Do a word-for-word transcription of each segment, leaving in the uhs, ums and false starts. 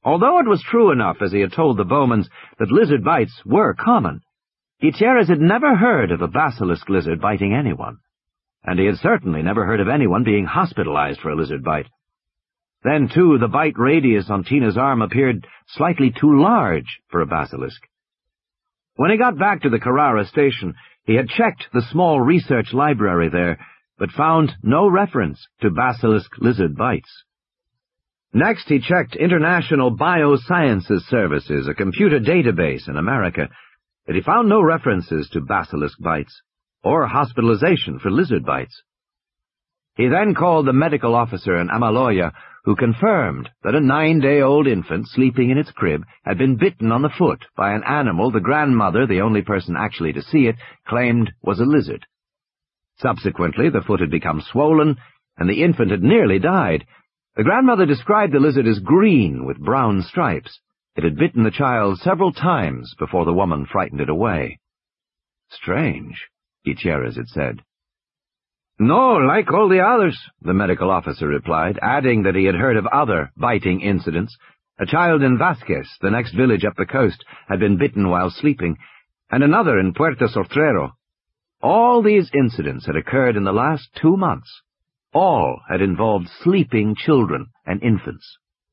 Although it was true enough, as he had told the Bowmans, that lizard bites were common, Gutierrez had never heard of a basilisk lizard biting anyone, and he had certainly never heard of anyone being hospitalized for a lizard bite. Then, too, the bite radius on Tina's arm appeared slightly too large for a basilisk. When he got back to the Carrara station, he had checked the small research library there, but found no reference to basilisk lizard bites. Next, he checked International Biosciences Services, a computer database in America, but he found no references to basilisk bites or hospitalization for lizard bites. He then called the medical officer in Amaloya, who confirmed that a nine-day-old infant sleeping in its crib had been bitten on the foot by an animal the grandmother, the only person actually to see it, claimed was a lizard. Subsequently, the foot had become swollen, and the infant had nearly died. The grandmother described the lizard as green with brown stripes. It had bitten the child several times before the woman frightened it away. Strange, Gutierrez had said. No, like all the others, the medical officer replied, adding that he had heard of other biting incidents. A child in Vasquez, the next village up the coast, had been bitten while sleeping, and another in Puerto Sortrero. All these incidents had occurred in the last two months. All had involved sleeping children and infants.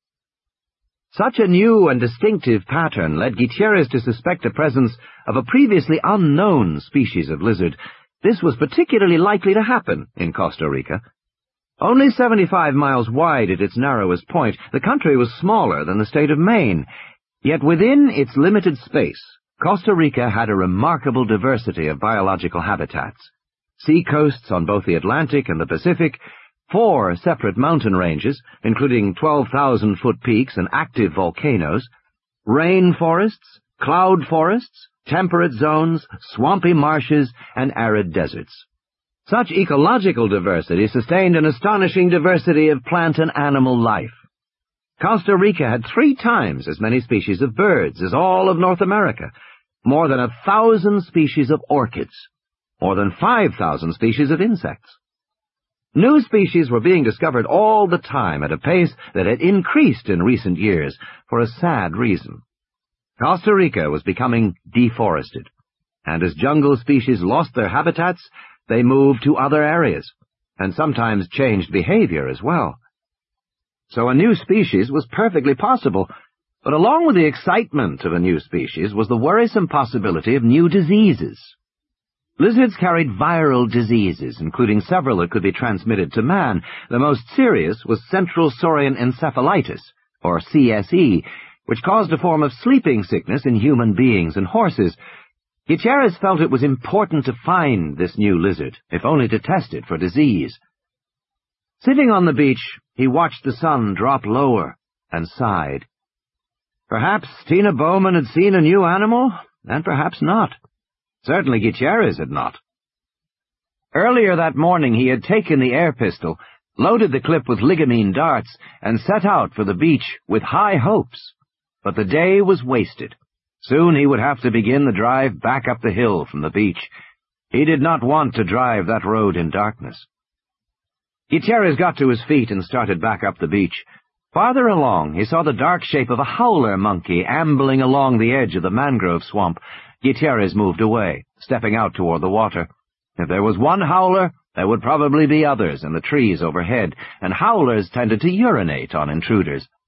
Such a new and distinctive pattern led Gutierrez to suspect the presence of a previously unknown species of lizard. This was particularly likely to happen in Costa Rica. Only seventy-five miles wide at its narrowest point, the country was smaller than the state of Maine. Yet within its limited space, Costa Rica had a remarkable diversity of biological habitats. Sea coasts on both the Atlantic and the Pacific, four separate mountain ranges, including twelve thousand foot peaks and active volcanoes, rain forests, cloud forests, temperate zones, swampy marshes, and arid deserts. Such ecological diversity sustained an astonishing diversity of plant and animal life. Costa Rica had three times as many species of birds as all of North America, more than a thousand species of orchids, more than five thousand species of insects. New species were being discovered all the time at a pace that had increased in recent years for a sad reason. Costa Rica was becoming deforested, and as jungle species lost their habitats, they moved to other areas, and sometimes changed behavior as well. So a new species was perfectly possible, but along with the excitement of a new species was the worrisome possibility of new diseases. Lizards carried viral diseases, including several that could be transmitted to man. The most serious was central saurian encephalitis, or C S E, which caused a form of sleeping sickness in human beings and horses. Gutierrez felt it was important to find this new lizard, if only to test it for disease. Sitting on the beach, he watched the sun drop lower and sighed. Perhaps Tina Bowman had seen a new animal, and perhaps not. Certainly Gutierrez had not. Earlier that morning he had taken the air pistol, loaded the clip with ligamine darts, and set out for the beach with high hopes. But the day was wasted. Soon he would have to begin the drive back up the hill from the beach. He did not want to drive that road in darkness. Gutierrez got to his feet and started back up the beach. Farther along, he saw the dark shape of a howler monkey ambling along the edge of the mangrove swamp. Gutierrez moved away, stepping out toward the water. If there was one howler, there would probably be others in the trees overhead, and howlers tended to urinate on intruders.